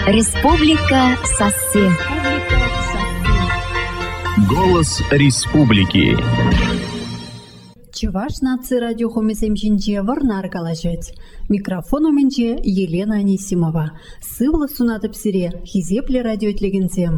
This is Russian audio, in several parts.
Республика Сассе. Голос республики. Чуваш нации радио хомисемжинже варнар калажет. Микрофон уменже Елена Анисимова. Сывла сунатып сире хизепле радио тлегензем.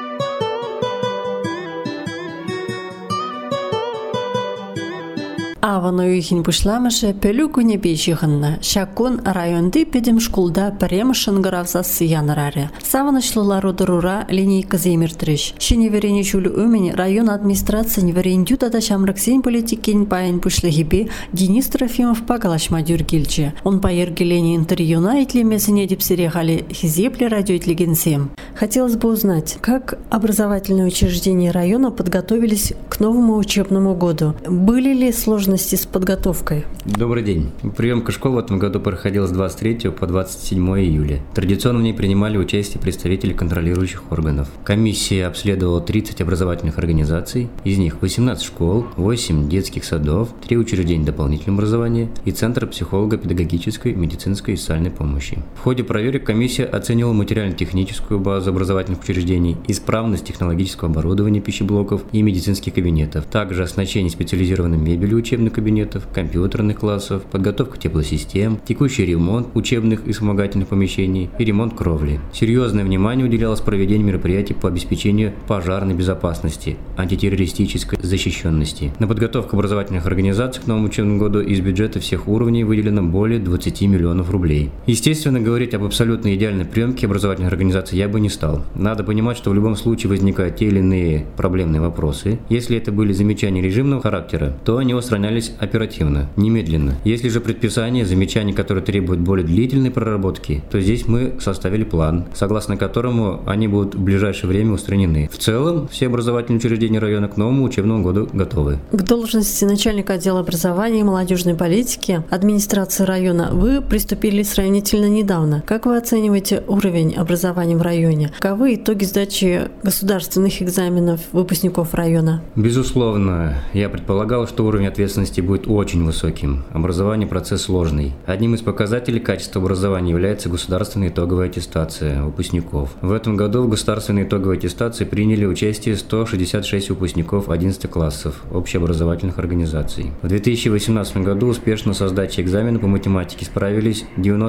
Авано үйхін пышламышы пөлі күне бейшіғынна. Шакун районды педем шкулда прем шынгыравса сиянырары. Савынышлылар удырура линейка земіртіріш. Шеневерені жүлі өмені район администрациян верендютада шамрыксен политикен пайын пышлығыбе Денис Трофимов пагалашма дюргелчі. Он пайыргелені интервьюна итлемесіне депсерегали хизепле радиоитлегенсем. Хотелось бы узнать, как образовательные учреждения района подготовились к новому учебному году? Были ли сложности с подготовкой? Добрый день. Приемка школ в этом году проходила с 23 по 27 июля. Традиционно в ней принимали участие представители контролирующих органов. Комиссия обследовала 30 образовательных организаций, из них 18 школ, 8 детских садов, 3 учреждения дополнительного образования и Центр психолого-педагогической, медицинской и социальной помощи. В ходе проверок комиссия оценила материально-техническую базу образовательных учреждений, исправность технологического оборудования пищеблоков и медицинских кабинетов, также оснащение специализированной мебелью учебных кабинетов, компьютерных классов, подготовка теплосистем, текущий ремонт учебных и вспомогательных помещений и ремонт кровли. Серьезное внимание уделялось проведению мероприятий по обеспечению пожарной безопасности, антитеррористической защищенности. На подготовку образовательных организаций к новому учебному году из бюджета всех уровней выделено более 20 миллионов рублей. Естественно, говорить об абсолютно идеальной приемке образовательных организаций я бы не стал. Надо понимать, что в любом случае возникают те или иные проблемные вопросы. Если это были замечания режимного характера, то они устранялись оперативно, немедленно. Если же предписания, замечания, которые требуют более длительной проработки, то здесь мы составили план, согласно которому они будут в ближайшее время устранены. В целом, все образовательные учреждения района к новому учебному году готовы. К должности начальника отдела образования и молодежной политики администрации района вы приступили сравнительно недавно. Как вы оцениваете уровень образования в районе? Каковы итоги сдачи государственных экзаменов выпускников района? Безусловно, я предполагал, что уровень ответственности будет очень высоким. Образование – процесс сложный. Одним из показателей качества образования является государственная итоговая аттестация выпускников. В этом году в государственной итоговой аттестации приняли участие 166 выпускников 11 классов общеобразовательных организаций. В 2018 году успешно со сдачей экзамена по математике справились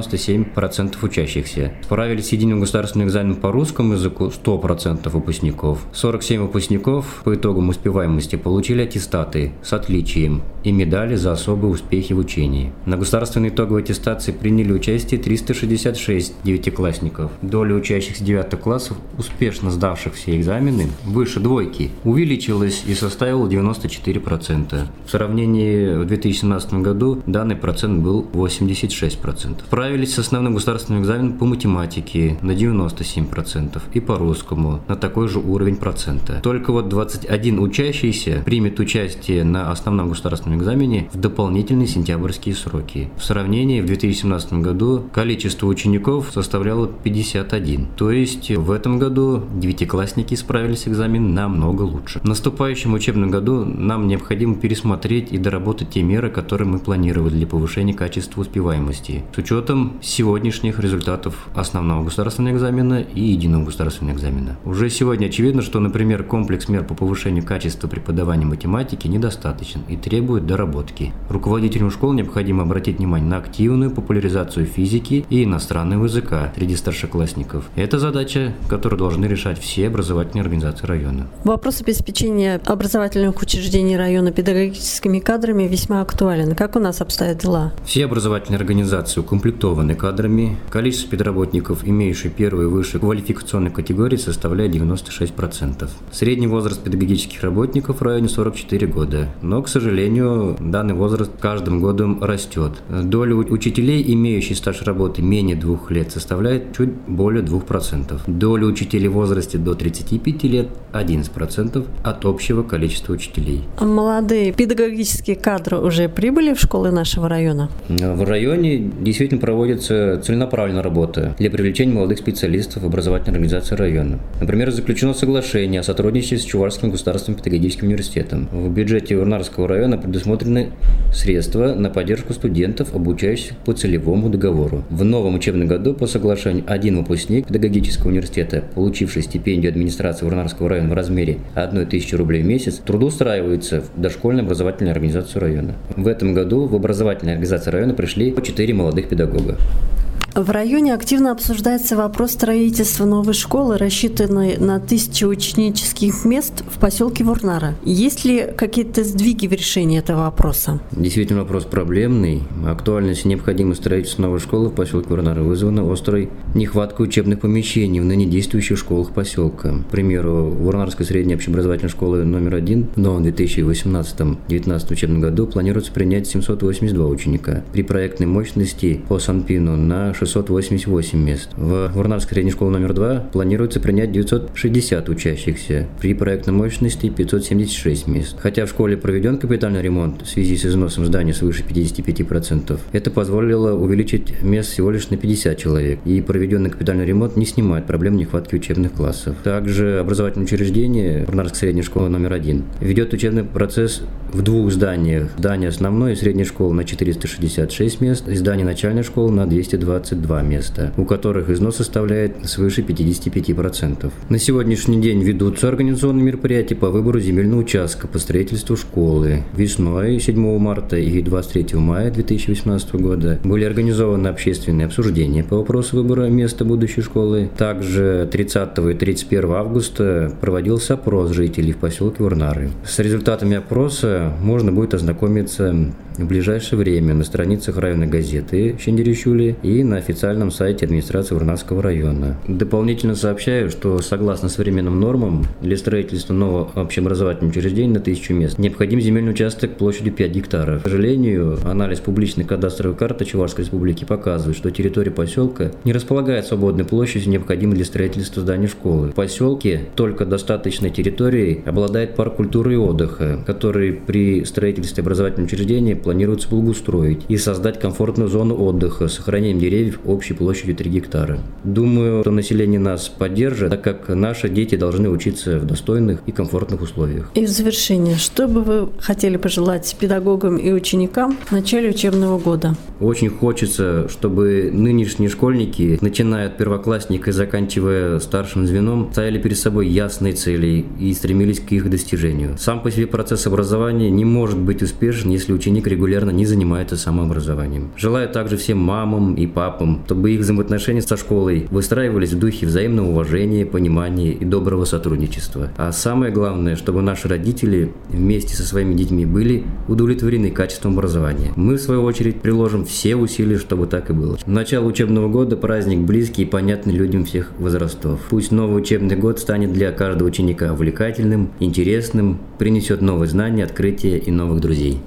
97% учащихся. Справились с единым государственным экзаменом по русскому языку 100% выпускников. 47 выпускников по итогам успеваемости получили аттестаты с отличием и медали за особые успехи в учении. На государственной итоговой аттестации приняли участие 366 девятиклассников. Доля учащихся 9 классов, успешно сдавших все экзамены, выше двойки, увеличилась и составила 94%. В сравнении в 2017 году данный процент был 86%. Справились с основным государственным экзаменом по математике на 97% и по русскому на такой же уровень процента. Только вот 21 учащийся примет участие на основном государственном экзамене в дополнительные сентябрьские сроки. В сравнении в 2017 году количество учеников составляло 51. То есть в этом году девятиклассники справились с экзаменом намного лучше. В наступающем учебном году нам необходимо пересмотреть и доработать те меры, которые мы планировали для повышения качества успеваемости с учетом сегодняшних результатов основного государственного экзамена и единого государственного экзамена. Уже сегодня очевидно, что, например, комплекс мер по повышению качества преподавания математики недостаточен и требует доработки. Руководителям школ необходимо обратить внимание на активную популяризацию физики и иностранного языка среди старшеклассников. Это задача, которую должны решать все образовательные организации района. Вопрос обеспечения образовательных учреждений района педагогическими кадрами весьма актуален. Как у нас обстоят дела? Все образовательные организации укомплектованы кадрами. Количество педработников, имеющих первую и выше квалификационной категории, составляет 96%. Средний возраст педагогических работников в районе 44 года. Но, к сожалению, данный возраст каждым годом растет. Доля учителей, имеющих стаж работы менее 2 лет, составляет чуть более 2%. Доля учителей в возрасте до 35 лет – 11% от общего количества учителей. Молодые педагогические кадры уже прибыли в школы нашего района? В районе действительно проводится целенаправленная работа для привлечения молодых специалистов в образовательной организации района. Например, заключено соглашение о сотрудничестве с Чувашским государственным педагогическим университетом. В бюджете Варнарского района предусмотрено предусмотрены средства на поддержку студентов, обучающихся по целевому договору. В новом учебном году по соглашению один выпускник педагогического университета, получивший стипендию администрации Варнарского района в размере 1000 рублей в месяц, трудоустраивается в дошкольную образовательную организацию района. В этом году в образовательную организацию района пришли 4 молодых педагога. В районе активно обсуждается вопрос строительства новой школы, рассчитанной на 1000 ученических мест в поселке Варнара. Есть ли какие-то сдвиги в решении этого вопроса? Действительно, вопрос проблемный. Актуальность и необходимость строительства новой школы в поселке Варнара вызвана острой нехваткой учебных помещений в ныне действующих школах поселка. К примеру, в Варнарской средней общеобразовательной школы номер 1 в новом 2018-2019 учебном году планируется принять 782 ученика. При проектной мощности по Санпину на 688 мест. В Варнарской средней школе номер 2 планируется принять 960 учащихся, при проектной мощности 576 мест. Хотя в школе проведен капитальный ремонт в связи с износом здания свыше 55%, это позволило увеличить мест всего лишь на 50 человек, и проведенный капитальный ремонт не снимает проблем нехватки учебных классов. Также образовательное учреждение Варнарской средней школы номер 1 ведет учебный процесс в 2 зданиях. Здание основной и средней школы на 466 мест, и здание начальной школы на 222 места, у которых износ составляет свыше 55%. На сегодняшний день ведутся организационные мероприятия по выбору земельного участка по строительству школы. Весной 7 марта и 23 мая 2018 года были организованы общественные обсуждения по вопросу выбора места будущей школы. Также 30 и 31 августа проводился опрос жителей в поселке Варнары. С результатами опроса можно будет ознакомиться в ближайшее время на страницах районной газеты «Шендерещули» и на официальном сайте администрации Варнарского района. Дополнительно сообщаю, что согласно современным нормам для строительства нового общеобразовательного учреждения на 1000 мест необходим земельный участок площадью 5 гектаров. К сожалению, анализ публичной кадастровой карты Чувашской республики показывает, что территория поселка не располагает свободной площадью, необходимой для строительства здания школы. В поселке только достаточной территорией обладает парк культуры и отдыха, который при строительстве образовательного учреждения планируется благоустроить и создать комфортную зону отдыха с сохранением деревьев общей площадью 3 гектара. Думаю, что население нас поддержит, так как наши дети должны учиться в достойных и комфортных условиях. И в завершение, что бы вы хотели пожелать педагогам и ученикам в начале учебного года? Очень хочется, чтобы нынешние школьники, начиная от первоклассника и заканчивая старшим звеном, ставили перед собой ясные цели и стремились к их достижению. Сам по себе процесс образования не может быть успешен, если ученик регулярно не занимается самообразованием. Желаю также всем мамам и папам, чтобы их взаимоотношения со школой выстраивались в духе взаимного уважения, понимания и доброго сотрудничества. А самое главное, чтобы наши родители вместе со своими детьми были удовлетворены качеством образования. Мы, в свою очередь, приложим все усилия, чтобы так и было. Начало учебного года – праздник близкий и понятный людям всех возрастов. Пусть новый учебный год станет для каждого ученика увлекательным, интересным, принесет новые знания, открытия и новых друзей.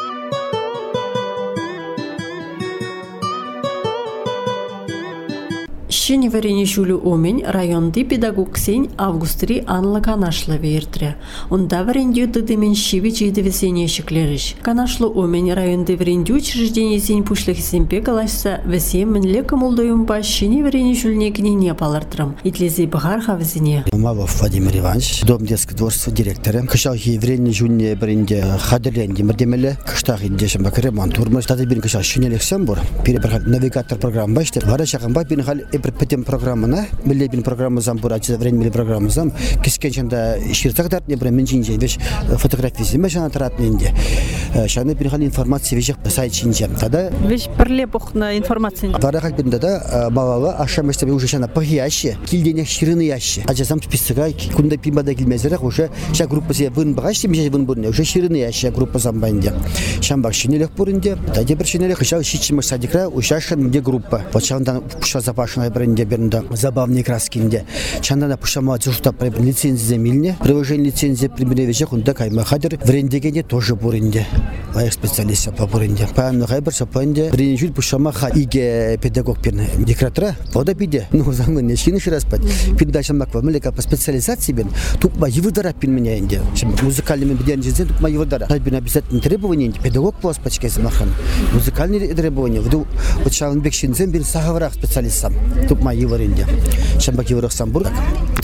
Щене варене жулю омень районды педагог сень августри анла канашла вертре. Онда варендю дыдымен щивич и довесение щеклериш. Канашлу омень районды варендю учреждение сень пушлых семпе калашса весемен леком улдоюм ба щене варене жульне книне палартрам. Итлези багар хавзине. Мавов Владимир Иванович, дом детского творчества директора. Кышалхи варене жульне бренде хадерленди мардемеле. Кыштах индешем бак ремонт урмаш. Тады бин кышал щенелек сэмбур. Перебрахат навигатор программ башты. Варашакам ба бин хал Петем программана, миллебин программы зам бурачи время программы зам, кискенчанда ширтагдат не бременчинже, вещь фотографии зимешана тратненде. Шаны перехали информации вещах по сайтчинже. Тогда вещь перлепох на информации. Варахак бин тогда малала, ашамеште уже шана пахияще, кильдене ширины яще. А жазам списыга, кунда пимада килмезерах уже ша группа се вын багашти, миже вын бурне, уже ширины яще группа замбанде. Шамбак шинелек буринде, тогда першинелек хышал шичимаш садикра, ушашан где группа. Вот шандан пуша запашная бренде бернда забавные краскинде. Чандана пушама журта лицензия земельне, приложение лицензии примеревича хунда кайма хадер брендегене тоже буринде. Лайк специалист по буринде. Пан хайбер сапанде брендежит пушама ха иге педагог перне декратора. Вода биде. Ну замын не шиниш распад. Передача маква мелека по специализации бен. Тут ма евдара пин меня инде. Музыкальными беденжен тут ма евдара. Бен обязательно требования педагог по спачке замахан. Музыкальные требования. Вот шалнбек шинзен бен сахаврах специалистам. Тут ма еваринде. Шамбак еврах самбург.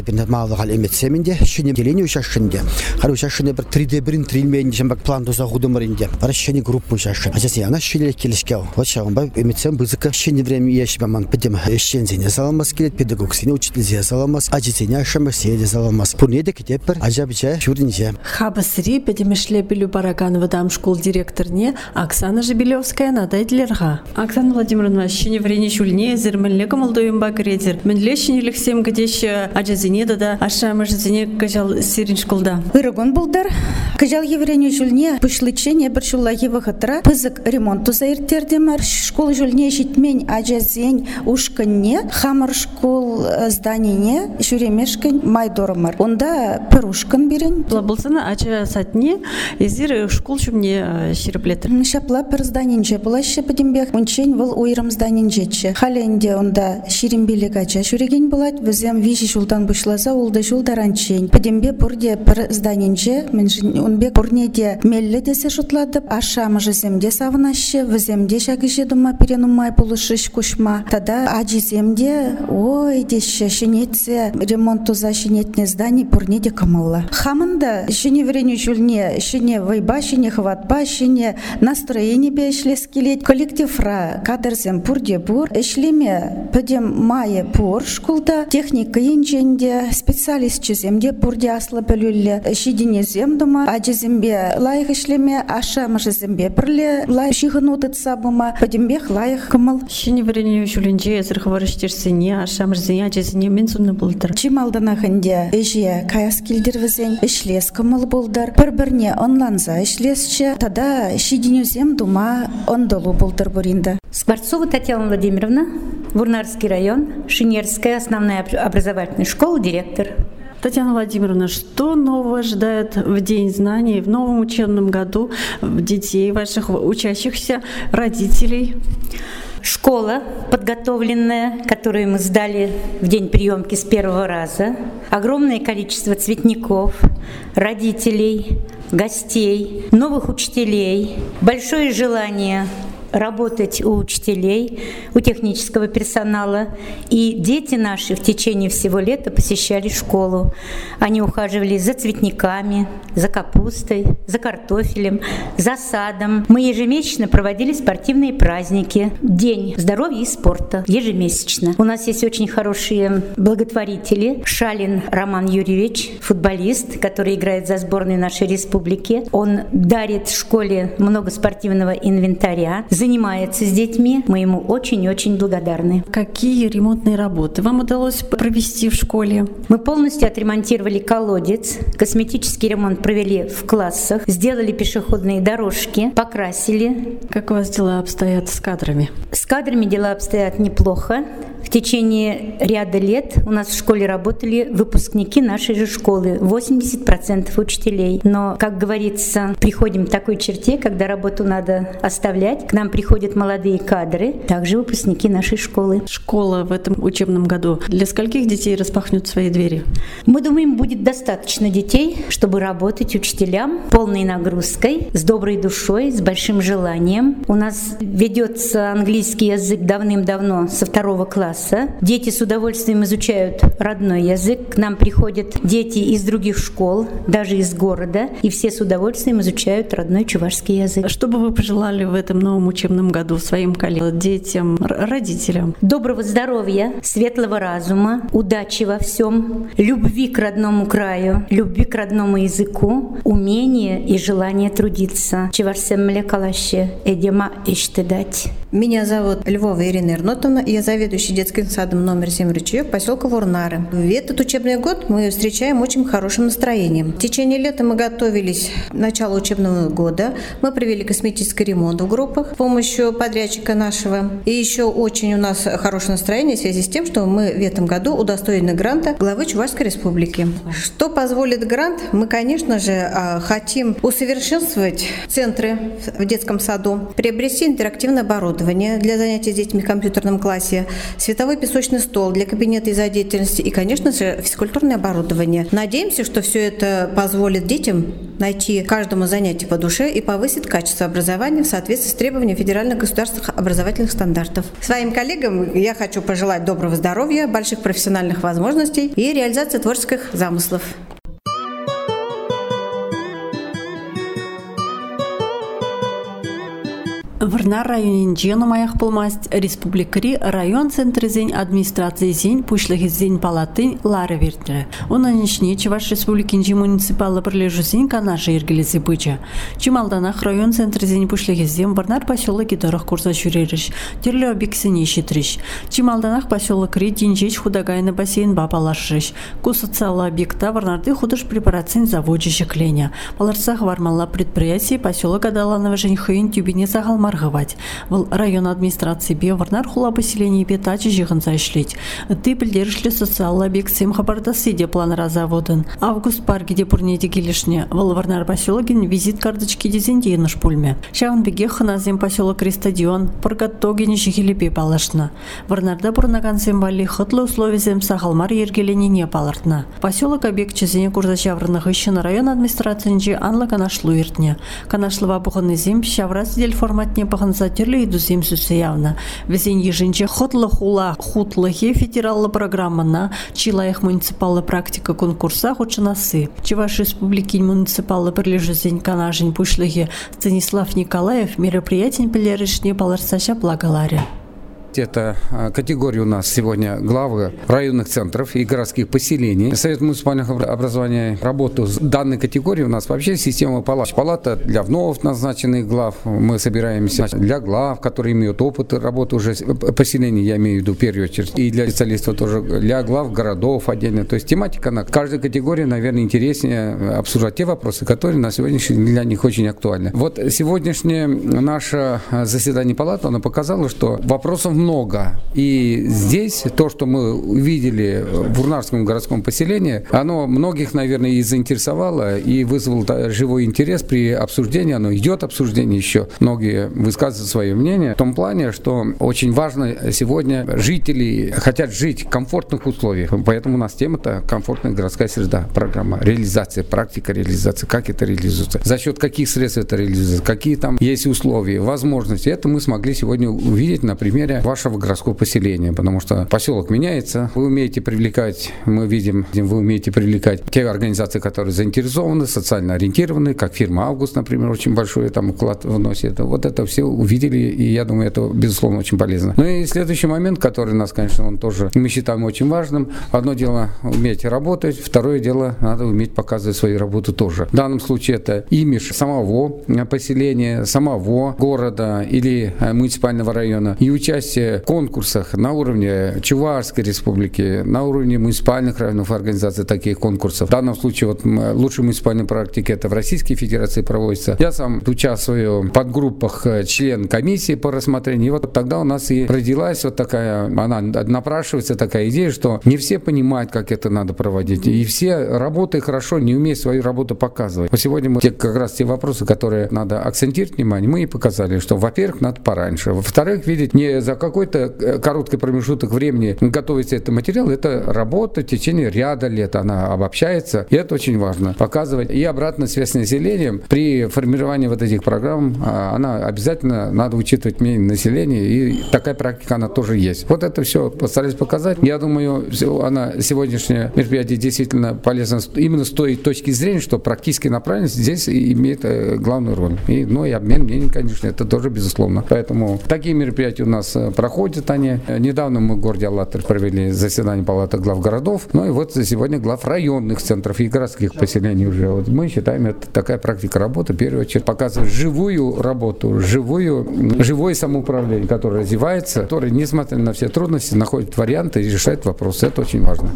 bir mağlı hal emetseminde şene deleni uşашында. Хар uşашында bir 3D принтер илмейин жамбак план доза худымырында. Ара шене группа uşашын. Ажасы яна шелер келишке. Вот шагымба эметсем бызыка шене время яшбаман педем эшчензене саламас келет педагог сене учительзе саламас. Ажисене ашамасе де саламас. Пунеде кетепер ажабича шуринже. Хабасри педемешле билю Бараганова дам школ директорне Оксана Жебелевская надайдлерга. Оксана Владимировна, шене время шульне зермеллега молдоем багредер. Менле шене лексем гадеш ажазене да ашамажзене кажал сирин школда. Вырагон булдар. Кажал еврене жульне пышлычене бір шуллаги вахатра пызык ремонту заиртердемар школ жульне житмень ажазень ушканне хамар школ зданине шуремешкан майдормар. Онда перушкан бирен. Булсана ача сатне изир школ шумне ширеплетер. Шапла пер зданинже булаще подимбек унчень выл уйрам зданинжече. Халенде онда ширембелек ача шуреген булат везем вижи шултан бушласа улда шулдаранчень. Подимбе бурде пер зданинже унбек бурнеде мелле десе шутладып аша мыжыземде савынаще веземде шагыже дума перенумай булышыш кушма. Тада ажиземде ой деше шенетсе ремонту за шенетне зданий бурнеде камылла. Хамында шене врене жульне шене вайба шене хватба шене настроение бешлес келет коллективра кадрзем бурде бур эшлеме педем мае бур школда техника инженде специалист чиземде бурде асла бөлүлле шидинезем дума ажизембе лайык эшлеме аша мыжызембе бирле лай шигын утытса бума педембех лайык кымыл Шене врене жульнже эзир хварыштерсене аша мыжзене ажизене мен сунны булдыр. Чималдана хынде эже каяс килдирвезен эшлес кымыл булдар бір-бірне онланза эшлесче тада шидинезем дума ондолу булдар буринда. Скворцова Татьяна Владимировна, Вурнарский район, Шинерская основная образовательная школа, директор. Татьяна Владимировна, что нового ожидает в День знаний в новом учебном году детей, ваших учащихся, родителей? Школа, подготовленная, которую мы сдали в день приемки с первого раза. Огромное количество цветников, родителей, гостей, новых учителей. Большое желание работать у учителей, у технического персонала. И дети наши в течение всего лета посещали школу. Они ухаживали за цветниками, за капустой, за картофелем, за садом. Мы ежемесячно проводили спортивные праздники. День здоровья и спорта ежемесячно. У нас есть очень хорошие благотворители. Шалин Роман Юрьевич, футболист, который играет за сборную нашей республики. Он дарит школе много спортивного инвентаря, занимается с детьми. Мы ему очень-очень благодарны. Какие ремонтные работы вам удалось провести в школе? Мы полностью отремонтировали колодец, косметический ремонт провели в классах, сделали пешеходные дорожки, покрасили. Как у вас дела обстоят с кадрами? С кадрами дела обстоят неплохо. В течение ряда лет у нас в школе работали выпускники нашей же школы, 80% учителей. Но, как говорится, приходим к такой черте, когда работу надо оставлять. К нам приходят молодые кадры, также выпускники нашей школы. Школа в этом учебном году для скольких детей распахнет свои двери? Мы думаем, будет достаточно детей, чтобы работать учителям полной нагрузкой, с доброй душой, с большим желанием. У нас ведется английский язык давным-давно, со 2 класса. Дети с удовольствием изучают родной язык. К нам приходят дети из других школ, даже из города, и все с удовольствием изучают родной чувашский язык. Что бы вы пожелали в этом новом учебном году своим коллегам, детям, родителям? Доброго здоровья, светлого разума, удачи во всем, любви к родному краю, любви к родному языку, умения и желания трудиться. Чувашсем млекалаще эдема иштедать. Меня зовут Львова Ирина Ирнотовна, я заведующий детским садом номер 7 Ручеёк, поселка Вурнары. В этот учебный год мы встречаем очень хорошим настроением. В течение лета мы готовились к началу учебного года. Мы провели косметический ремонт в группах с помощью подрядчика нашего. И еще очень у нас хорошее настроение в связи с тем, что мы в этом году удостоены гранта главы Чувашской республики. Что позволит грант? Мы, конечно же, хотим усовершенствовать центры в детском саду, приобрести интерактивное оборудование для занятий с детьми в компьютерном классе. В световой песочный стол для кабинета изо-деятельности и, конечно же, физкультурное оборудование. Надеемся, что все это позволит детям найти каждому занятие по душе и повысит качество образования в соответствии с требованиями федеральных государственных образовательных стандартов. Своим коллегам я хочу пожелать доброго здоровья, больших профессиональных возможностей и реализации творческих замыслов. Варнар районинче нумаях пулмасть республикари район центризень администрации зень пушлыгизень палатын лары вертілі. Онан ішне Чуваш республикинче муниципалы бірлежузень канашы ергелесі быча. Чималданах район центризень пушлыгизень Варнар поселок гидорых курса жүреріш, терлі объексіне шетріш. Чималданах поселок ри тинчеч худагайны бассейн бапалашыш. Ку социалы объекта Варнарды худыш препарацин заводжи шекленя. Паларсах вармалла предприятие поселок адаланова женьхын тюбине загалма маргывать. Вол район администрации бе Варнар хула поселение бе тачи жиғынса ишлеть. Ты білдерішлі социалы объект сем хабардасы де планра заводын. Август парки де пурнеде келешне. Вол Варнар поселогин визит карточки дезенде еныш пульме. Шаван беге хыназем поселок Ристадион, паргаттогене жихелепе палашна. Варнарда бурнаган семвали хытлы условия зем сахалмар ергеленіне палартна. Поселок объект чезене курзачаврынық ищен район администрациянче анла канашлу ертне. Канашлыва бұғыны зем шаврас дель формат не паханса терлі идусем сүсі явна. Везен ежінче хотлы хула хутлыхе федераллы программана чилаях муниципалы практика конкурса хочынасы. Чуваш республикин муниципалы бірлежізен канажын пушлыхе Станислав Николаев мероприятин пілерішне паларсаша благаларе. Это категория у нас сегодня главы районных центров и городских поселений. Совет муниципального образования работу с данной категорией у нас вообще система палат. Палата для вновь назначенных глав. Мы собираемся для глав, которые имеют опыт работы уже поселений, я имею в виду в первую очередь, и для специалистов тоже, для глав городов отдельно. То есть тематика на каждой категории, наверное, интереснее обсуждать те вопросы, которые на сегодняшний день для них очень актуальны. Вот сегодняшнее наше заседание палаты, оно показало, что вопросов много. И здесь то, что мы увидели в Варнарском городском поселении, оно многих, наверное, и заинтересовало, и вызвало живой интерес при обсуждении. Оно идет обсуждение еще. Многие высказывают свое мнение в том плане, что очень важно сегодня жители хотят жить в комфортных условиях. Поэтому у нас тема-то комфортная городская среда. Программа реализации, практика реализации. Как это реализуется? За счет каких средств это реализуется? Какие там есть условия, возможности? Это мы смогли сегодня увидеть на примере вашего городского поселения, потому что поселок меняется. Вы умеете привлекать, мы видим, вы умеете привлекать те организации, которые заинтересованы, социально ориентированы, как фирма «Август», например, очень большой там вклад вносит. Вот это все увидели, и я думаю, это, безусловно, очень полезно. Ну и следующий момент, который нас, конечно, он тоже, мы считаем очень важным. Одно дело уметь работать, второе дело надо уметь показывать свою работу тоже. В данном случае это имидж самого поселения, самого города или муниципального района и участие в конкурсах на уровне Чувашской республики, на уровне муниципальных районов организаций таких конкурсов. В данном случае вот лучшие муниципальные практики это в Российской Федерации проводится. Я сам участвую в подгруппах член комиссии по рассмотрению. И вот тогда у нас и родилась вот такая, она напрашивается такая идея, что не все понимают, как это надо проводить. И все работают хорошо, не умеют свою работу показывать. Вот сегодня мы как раз те вопросы, которые надо акцентировать внимание, мы и показали, что, во-первых, надо пораньше. Во-вторых, видеть не за какой-то короткий промежуток времени готовится этот материал, это работа в течение ряда лет, она обобщается, и это очень важно. Показывать и обратную связь с населением при формировании вот этих программ, она обязательно надо учитывать мнение населения, и такая практика, она тоже есть. Вот это все постарались показать. Я думаю, она сегодняшнее мероприятие действительно полезно именно с той точки зрения, что практически направленность здесь имеет главную роль. И, ну, и обмен мнений, конечно, это тоже безусловно. Поэтому такие мероприятия у нас проходят они. Недавно мы в городе Алатырь провели заседание палаты глав городов, ну и вот сегодня глав районных центров и городских поселений уже. Вот мы считаем, это такая практика работы, в первую очередь, показывает живую работу, живое самоуправление, которое развивается, которое, несмотря на все трудности, находит варианты и решает вопросы. Это очень важно.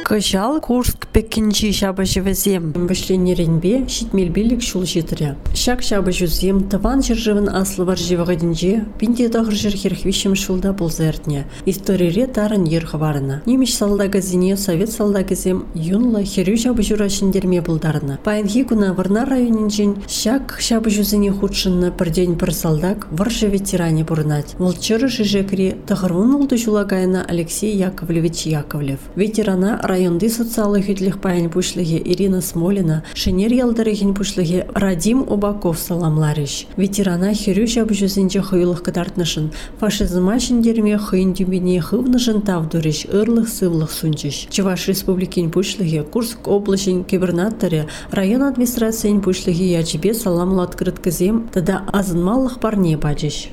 Кыжал Курск пекинчи шабажывызем башленеренбе шитмелбилик шул житре. Шак шабажузем таван жыржывын аслы бар живагадинже пинде дагыр жыр херхвишем шулда болзертне. Историре тарын ерхварына. Немеш салдагазине совет салдагазем юнла херю шабажурашындерме булдарына. Пайнхи куна варна районинжен шак шабажузыне худшынна бір день бір салдаг варжа ветеране бурнать. Волчыры жижекри тахарун улды жулагайна Алексей Яковлевич Яковлев. Ветерана районды социалы хютлих паян пушлыге Ирина Смолина, шенер ялдарыгин пушлыге Радим Обаков саламларыш. Ветерана херю шабажузынже хыйлых катартнышын, фашизма шендерме хыйн дюбине хывнышын тавдурыш, ырлых сывлых сунчыш. Чуваш республикин пушлыге Курск облачын губернаторы район администрациян пушлыге ячебе саламлы открыткызем, тада азынмаллых парне бачыш.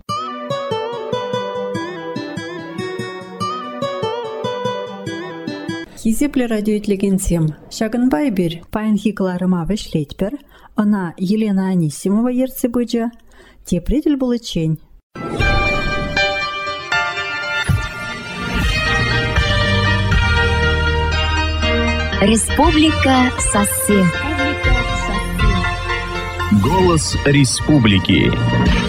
Хизепле радиоитлегенсем. Шагынбай бир, пайнхикларыма вешлетпер, она Елена Анисимова ерцебыджа, тепредель булычень. Республика Сасы. Голос республики.